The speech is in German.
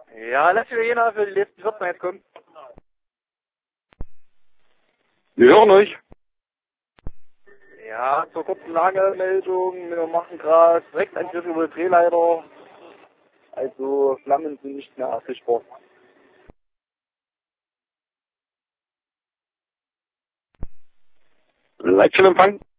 Ja, lass wieder jener für die letzten 14 jetzt kommen. Wir hören euch. Ja, zur kurzen Lagemeldung. Wir machen gerade Rechtangriff über die Drehleiter. Also Flammen sind nicht mehr sichtbar. Leitstellempfang.